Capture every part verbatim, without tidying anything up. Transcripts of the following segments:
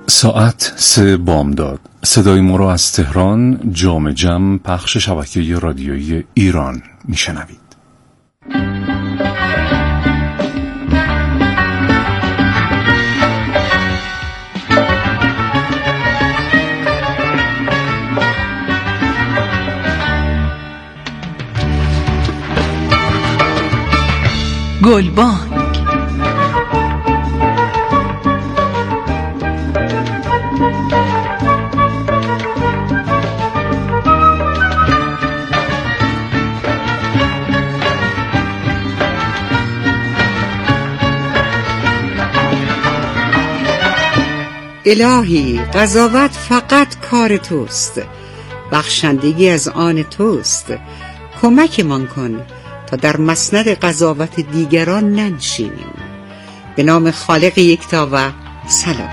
ساعت سه بامداد. صدای ما را از تهران جام جم پخش شبکه رادیویی ایران میشنوید. گلبانگ. الهی، قضاوت فقط کار توست، بخشندگی از آن توست. کمکمان کن تا در مسند قضاوت دیگران ننشینیم. به نام خالق یکتا و سلام.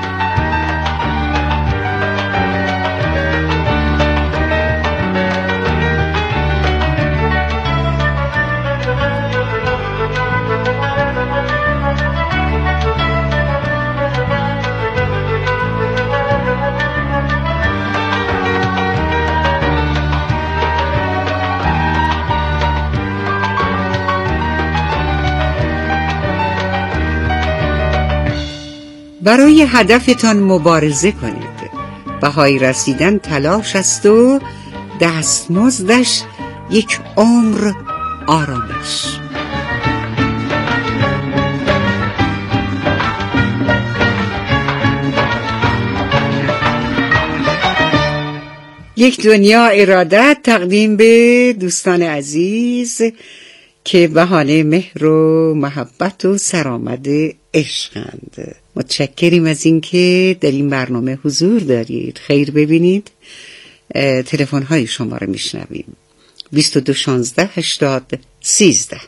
برای هدفتان مبارزه کنید. بهای رسیدن تلاش است و دستمزدش یک عمر آرامش. یک دنیا ارادت تقدیم به دوستان عزیز که بهانه مهر و محبت و سرآمد عشقند. متشکریم از اینکه در این برنامه حضور دارید. خیر ببینید. تلفن های شما رو میشنویم. بیست و دو شانزده هشتاد سیزده.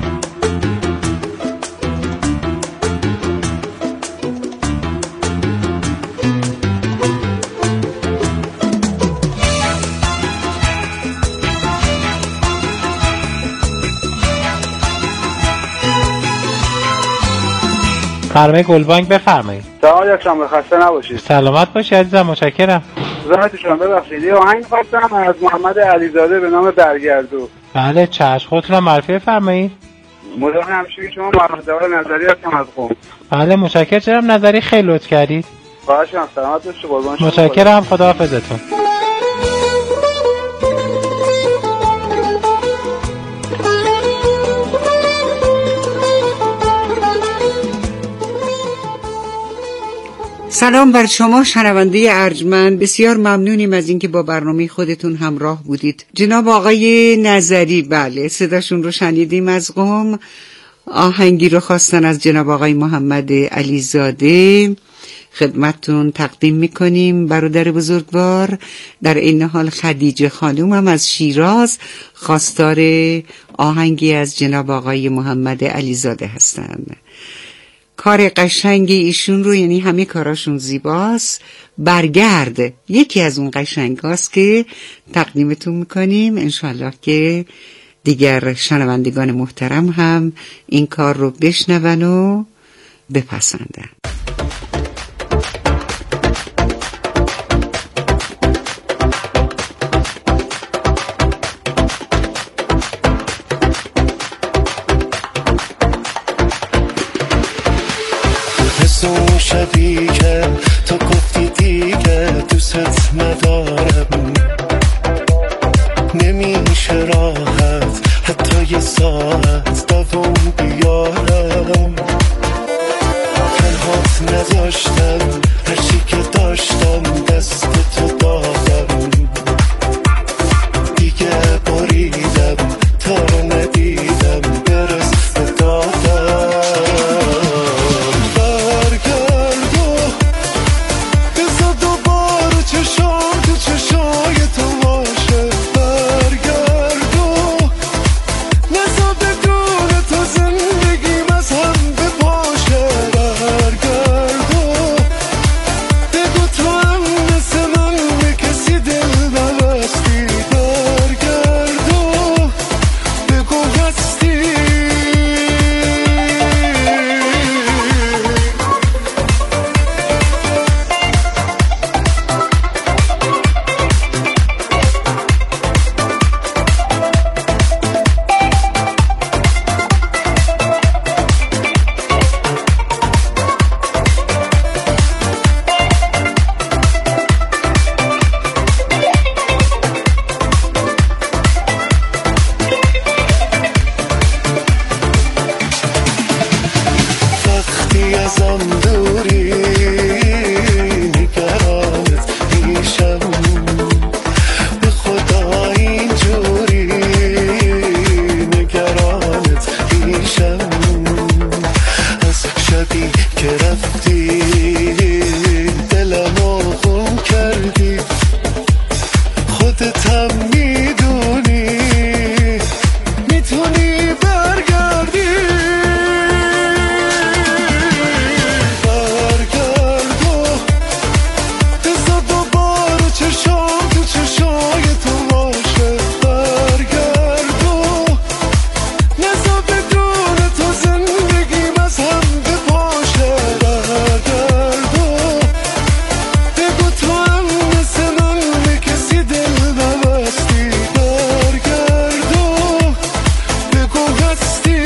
فرمای گلبانگ بفرمایید. سلام علیکم، خسته نباشید. سلامت باشید عزیزم، متشکرم. زحمت شما ببخشید. یه آهنگ خواستم از محمد علیزاده به نام برگردو. بله چشم، خودتون معرفی بفرمایید. مدام همشیری شما محمد داور نظری هستم از قم. بله متشکرم جناب نظری، خیلی لطف کردید. خواهشام، سلامت باشید قربان شما. متشکرم، خداحافظتون. سلام بر شما شنونده ارجمند، بسیار ممنونیم از اینکه با برنامه خودتون همراه بودید. جناب آقای نظری، بله صداشون رو شنیدیم از قم. آهنگی رو خواستن از جناب آقای محمد علیزاده، خدمتتون تقدیم میکنیم. برادر بزرگوار در این حال خدیجه خانوم هم از شیراز خواستار آهنگی از جناب آقای محمد علیزاده هستند. کار قشنگ ایشون رو، یعنی همه کاراشون زیباست، برگرد یکی از اون قشنگ هاست که تقدیمتون میکنیم. انشالله که دیگر شنوندگان محترم هم این کار رو بشنون و بپسندن. اون شبی که تو گفتی دیگه دوست ندارم، نمیشه راحت حتی یه ساعت دوام بیارم. تنهات نذاشتم، هرچی که داشتم دست تو دادم، دیگه بریدم تا رو ندیدم برس دادم. که رفتی دلمو خون کردی، خودت هم میدونی میتونی برگردی. برگرد و بذار دوباره چشام تو چشای تو باشه. برگرد و نذار بدون تو زندگیم از هم بپاشه. برگرد و بگو تو هم مثل من به کسی دل نبستی. برگرد و بگو هستی.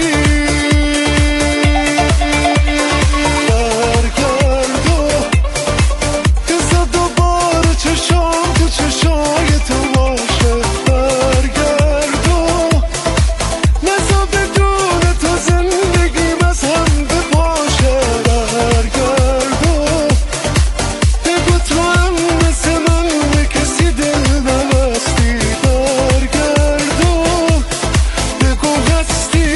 برگرد و بذار دوباره چشام تو چشای تو باشه. برگرد و نذار بدون تو زندگیم از هم بپاشه. برگرد و بگو تو هم مثل من به کسی دل نبستی. برگرد و بگو هستی.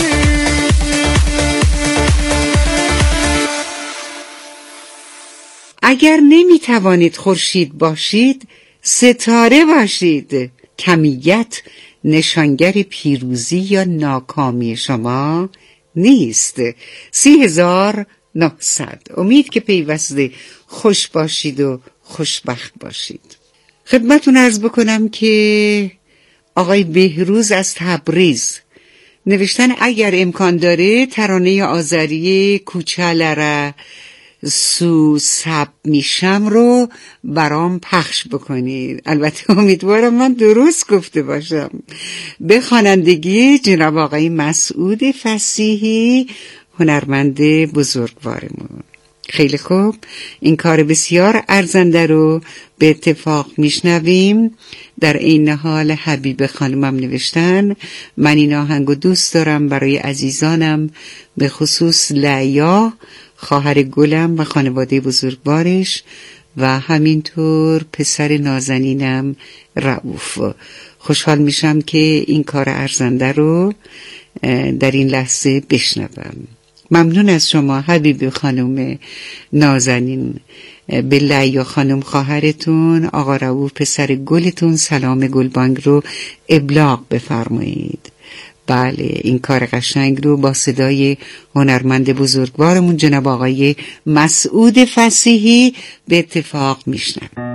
اگر نمی توانید خورشید باشید، ستاره باشید. کمیت نشانگر پیروزی یا ناکامی شما نیست. سی هزار نهصد. امید که پیوسته خوش باشید و خوشبخت باشید. خدمتون عرض بکنم که آقای بهروز از تبریز نوشتن اگر امکان داره ترانه آذری کوچه‌لره سو سب میشم رو برام پخش بکنید. البته امیدوارم من درست گفته باشم. به خوانندگی جناب آقای مسعود فصیحی، هنرمند بزرگوارمون. خیلی خوب، این کار بسیار ارزنده رو به اتفاق میشنویم. در این حال حبیب خانمم نوشتن من این آهنگو دوست دارم برای عزیزانم، به خصوص لعیا خواهر گلم و خانواده بزرگوارش و همینطور پسر نازنینم رؤوف. خوشحال میشم که این کار ارزنده رو در این لحظه بشنوم. ممنون از شما حبیب خانم نازنین. به لعیا خانم خواهرتون، آقا رؤوف پسر گلتون سلام گلبانگ رو ابلاغ بفرمایید. بله، این کار قشنگ رو با صدای هنرمند بزرگوارمون جناب آقای مسعود فصیحی به اتفاق میشنویم.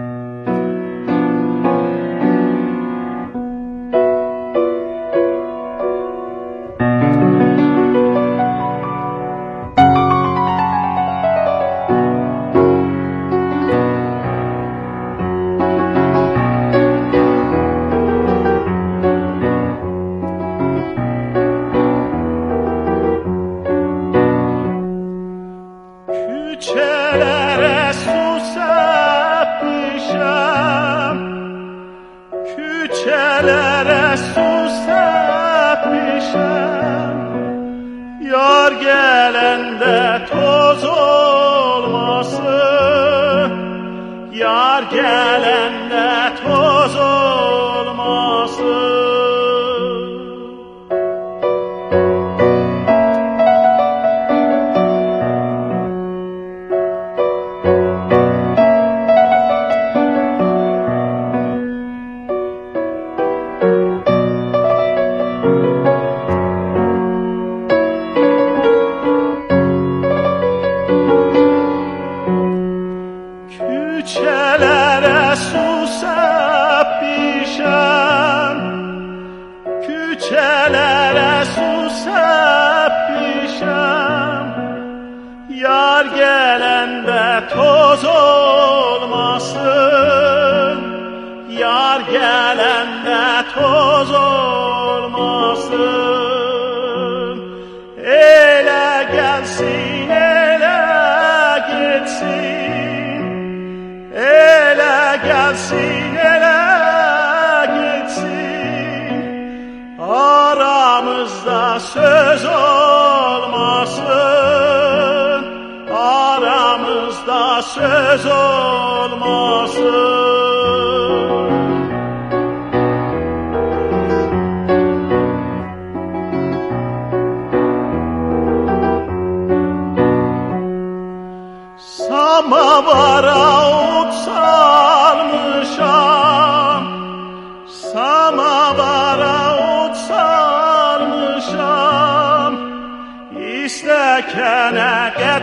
Samavara ot salmışam, samavara ot salmışam, istekene get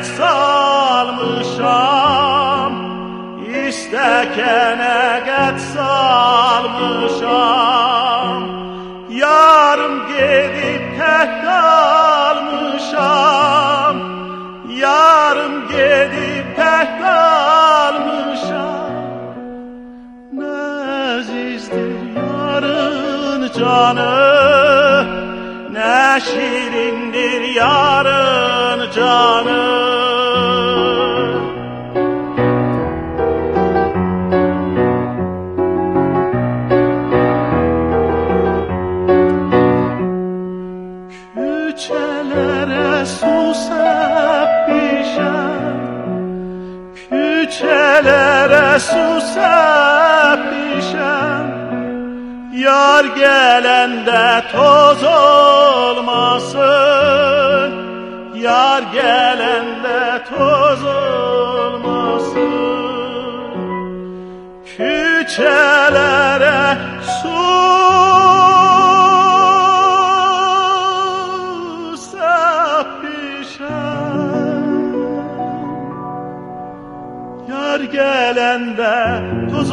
salmışam, istekene get salmışam, yarım gedip tek kalmışam, yarım gedip tek kalmışam. Nezizdir yarın canı, ne şirindir yarın canı. Küçelere su sepmişem, küçelere su sepmişem, yar gelende toz olmasın, yar gelende toz olmasın. Küçelere su gelende toz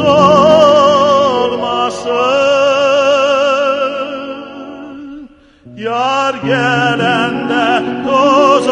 olmasın, yar gelende toz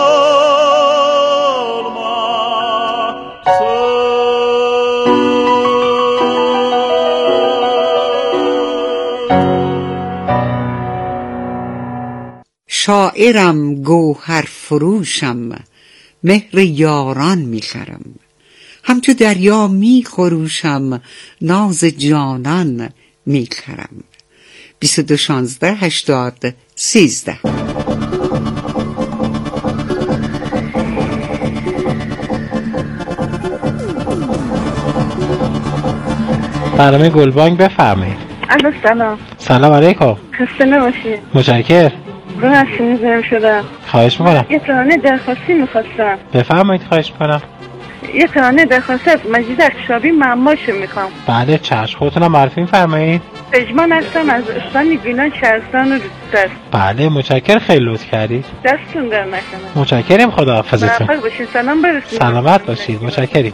olmasın. شاعرم گوهر فروشم، مهر یاران میخرم، همچو دریا می خروشم، ناز جانان می خرم. بیست و دو شانزده هشتاد سیزده. برنامه گلبانگ بفرمایید. الو سلام. سلام علیکم. خسته نباشید. متشکرم. رو هستیم میزنم شدم. خواهش میکنم. یه ترانه درخواستی میخواستم. بفرمایید. خواهش میکنم. یه ترانه درخواستی از مجید اخشابی معماشو میخوام. بله چشم. خودتونم معرفی میفرمایید. پژمان هستم از استان گیلان شهرستان روستا. بله متشکرم، خیلی لطف کردید. دستتون در نکنه. متشکرم، خداحافظتون. موفق باشید. سلام برسید. سلامت باشید. متشکرم.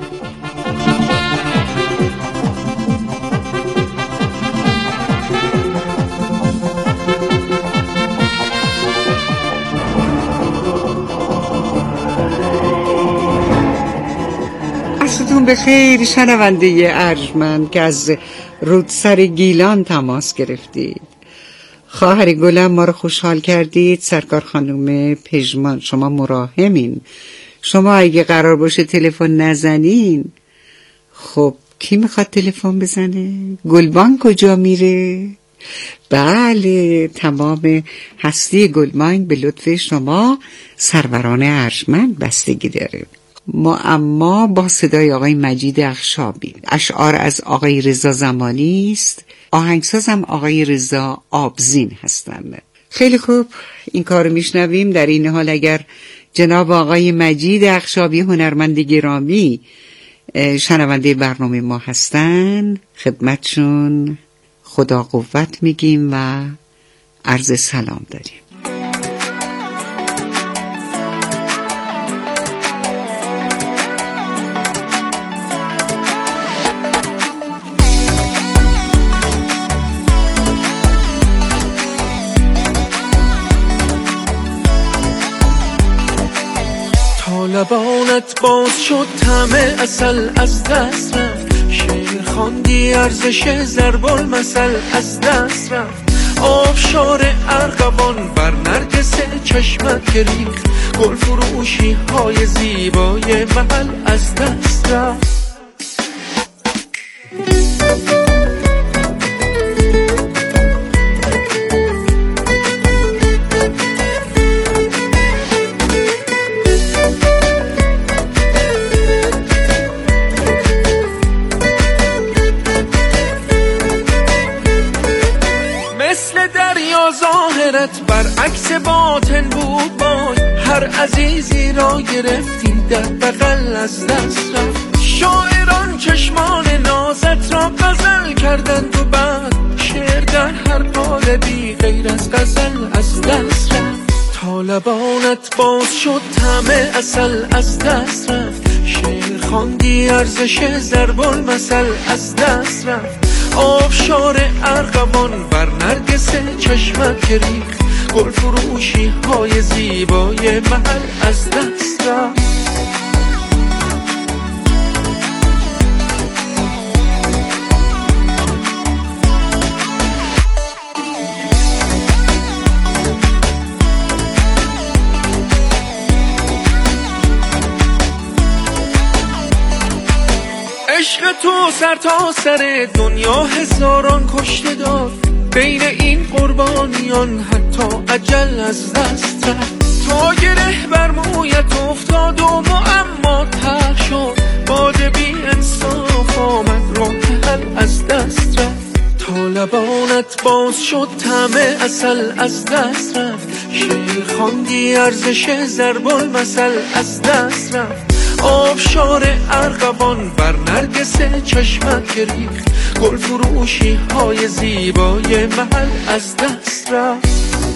عصرتون بخیر شنونده ارجمند که از رودسر گیلان تماس گرفتید. خواهر گلم ما رو خوشحال کردید. سرکار خانم پژمان شما مراهمین، شما اگه قرار باشه تلفن نزنین خب کی میخواد تلفن بزنه؟ گلبانگ کجا میره؟ بله تمام هستی گلبانگ به لطف شما سروران ارجمند بستگی داره. ما اما با صدای آقای مجید اخشابی، اشعار از آقای رضا زمانی است، آهنگسازم آقای رضا آبزین هستند. خیلی خوب این کارو میشنویم. در این حال اگر جناب آقای مجید اخشابی هنرمند گرامی شنونده برنامه ما هستن خدمتشون خدا قوت میگیم و عرض سلام داریم. لبانت باز شد طعم عسل از دست رفت، شعر خواندی ارزش ضرب المثل از دست رفت، آبشار ارغوان بر نرگس چشمت گریخت، گل فروشی های زیبای محل از دست رفت. برعکس باطن بود بای، هر عزیزی را گرفتی در بغل از دست رفت. شاعران چشمان نازت را غزل کردند و بعد شعر در هر قالبی غیر از غزل از دست رفت. تا لبانت باز شد طعم عسل از دست رفت. شعر خواندی ارزش ضرب المثل از دست رفت. آبشار ارغوان بر نرگس چشمت ریخت. گل فروشی های زیبای محل از دست رفت. عشق تو سر تا سر دنیا هزاران کشته داد. بین این قربانیان حتی اجل از دست رفت. تا گره بر مویت افتاد و معما تر شد. باد بی انصاف آمد راه حل از دست رفت. تا لبانت باز شد طعم عسل از دست رفت. شعر خواندی ارزش ضرب المثل از دست رفت. آبشار ارغوان بر نرگس چشمت ریخت. گل فروشی های زیبای محل از دست رفت.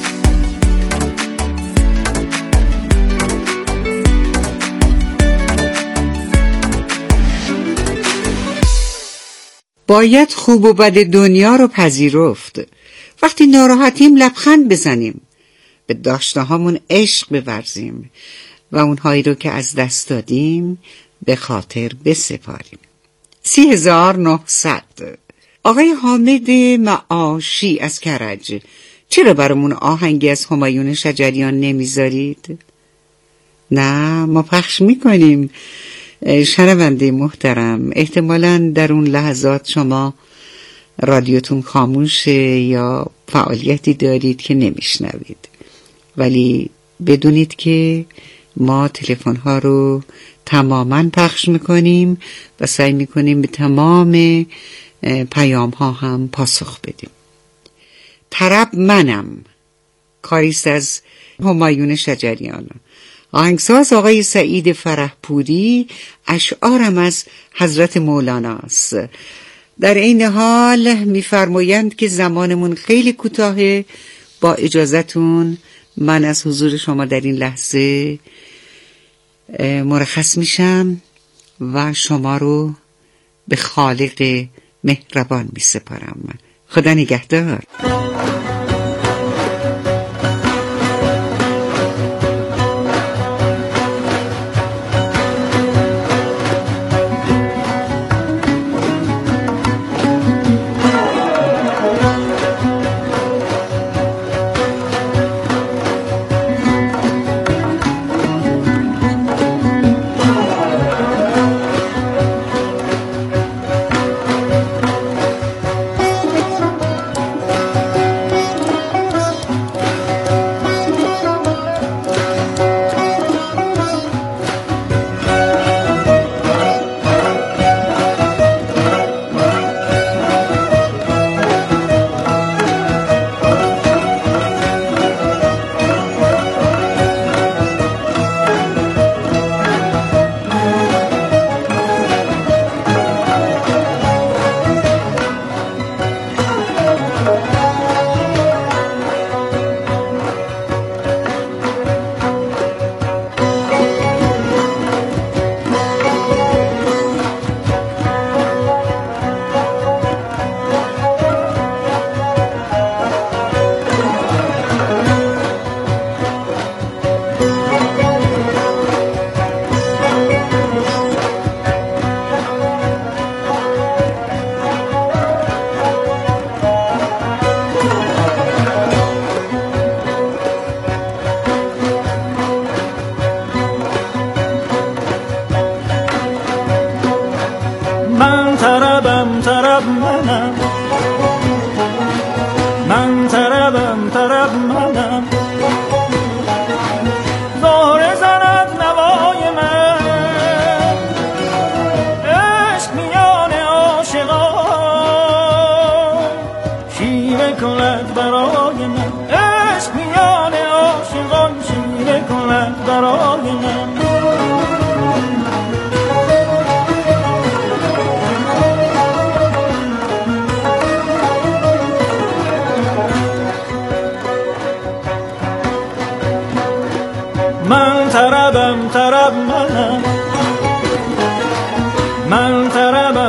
باید خوب و بد دنیا رو پذیرفت. وقتی ناراحتیم لبخند بزنیم، به داشته هامون عشق بورزیم و اونهایی رو که از دست دادیم به خاطر بسپاریم. سی هزار نهصد. آقای حامد معاشی از کرج، چرا برامون آهنگی از همایون شجریان نمیذارید؟ نه، ما پخش میکنیم. شنونده محترم، احتمالاً در اون لحظات شما رادیوتون خاموشه یا فعالیتی دارید که نمیشنوید، ولی بدونید که ما تلفن ها رو تماما پخش میکنیم و سعی میکنیم به تمام پیام ها هم پاسخ بدیم. طرب منم، کاریست از همایون شجریان. آهنگساز آقای سعید فرحپوری. اشعارم از حضرت مولاناست. در این حال میفرمایند که زمانمون خیلی کوتاهه. با اجازتون من از حضور شما در این لحظه مرخص میشم و شما رو به خالق مهربان میسپارم. خدا نگهدار.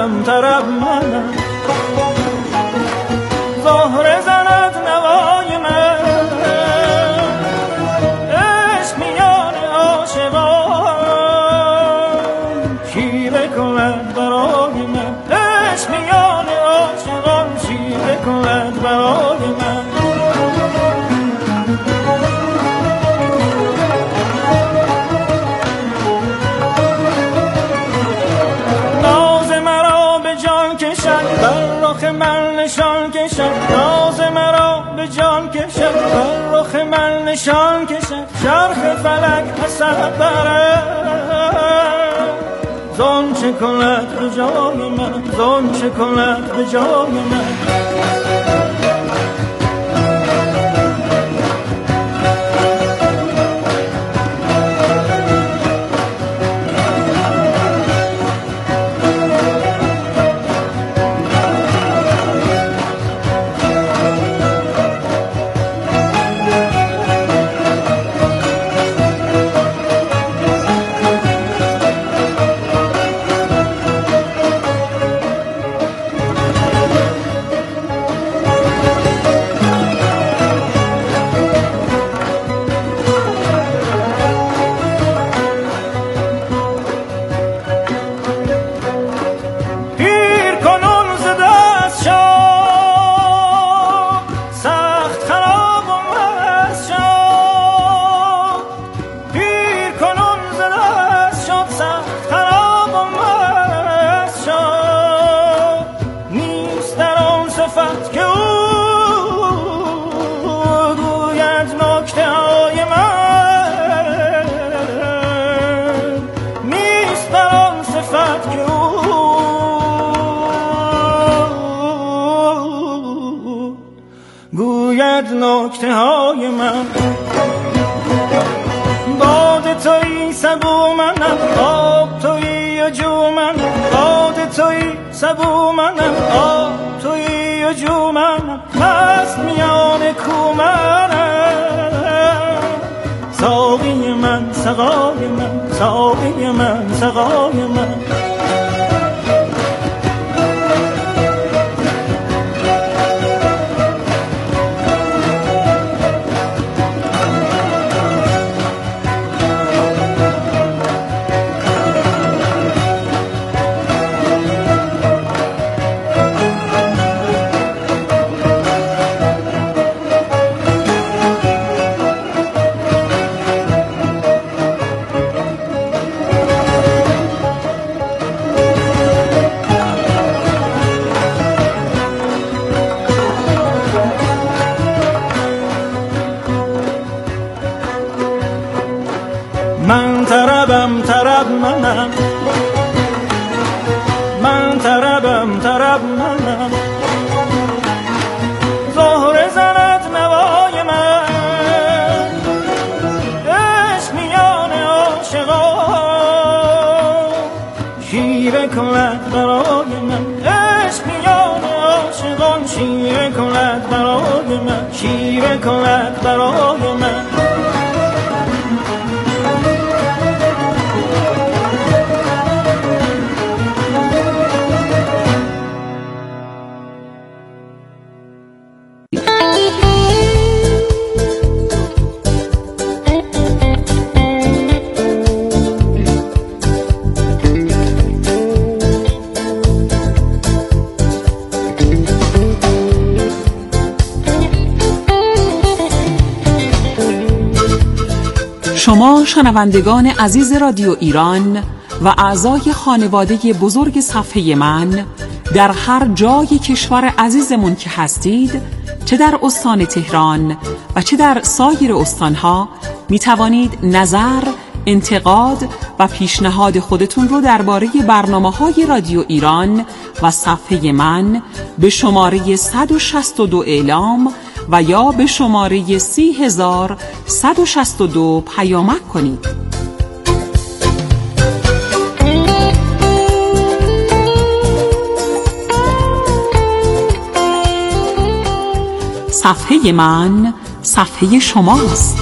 طربم طرب منم زهره زند نوای من عشق میان عاشقان شیوه کند برای من عشق میان عاشقان شیوه کند برای من نشان کشد ناز مرا به جان کشد بر رخ من نشان کشد چرخ فلک حسد برد زان چه کند به جای من زان چه کند به جای من نکته های من باد تویی سبو منم آب تویی و جو منم باد تویی سبو منم آب تویی و جو منم مست میان کو منم ساقی من سقای من ساقی من سقای من من طربم طرب منم من طربم طرب منم زهره زند نوای من عشق میان عاشقان شیوه کند برای من عشق میان عاشقان شیوه کند برای من شیوه کند برای من شما شنوندگان عزیز رادیو ایران و اعضای خانواده بزرگ صفحه من در هر جای کشور عزیزمون که هستید، چه در استان تهران و چه در سایر استانها، می توانید نظر، انتقاد و پیشنهاد خودتون رو درباره برنامه‌های رادیو ایران و صفحه من به شماره صد و شصت و دو اعلام و یا به شماره سی هزار صد و شصت و دو پیامک کنید. صفحه من صفحه شماست.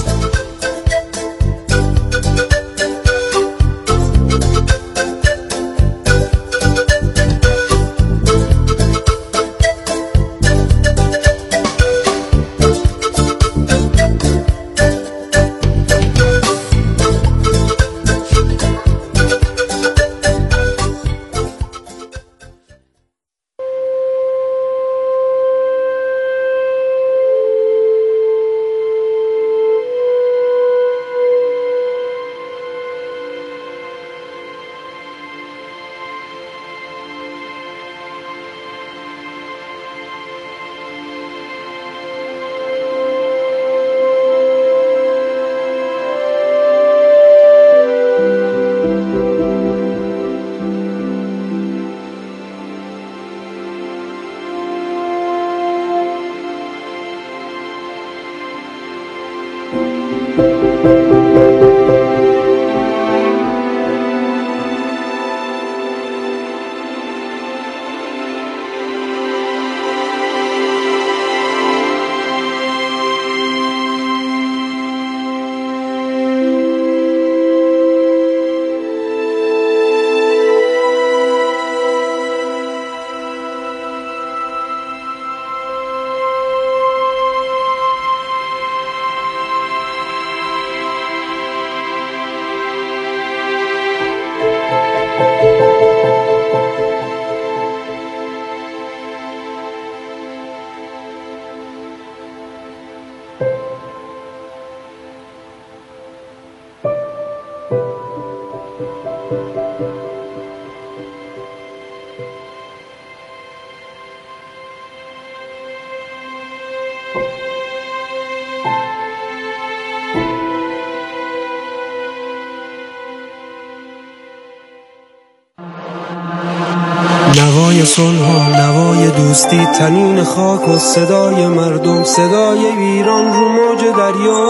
صلح و نوای دوستی، تنین خاک و صدای مردم، صدای ایران رو موج دریا،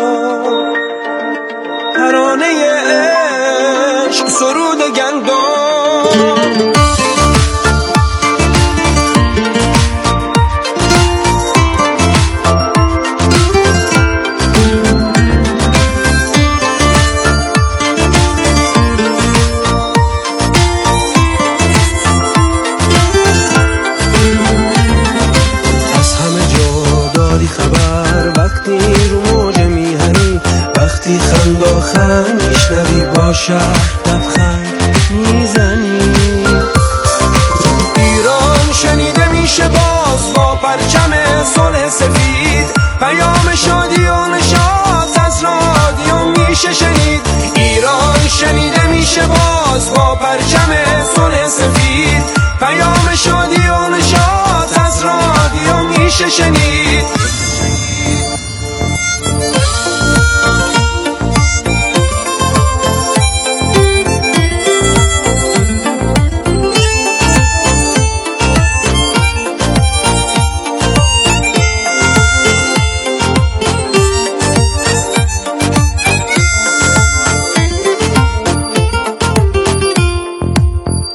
ترانه عشق، سرود گندم. وقتی خنداخن میشنوی با شهر لبخند میزنی، ایران شنیده میشه باز با پرچم صلح سفید، پیام شادی و نشاط از رادیو میشه شنید. ایران شنیده میشه باز با پرچم صلح سفید، پیام شادی و نشاط از رادیو میشه شنید.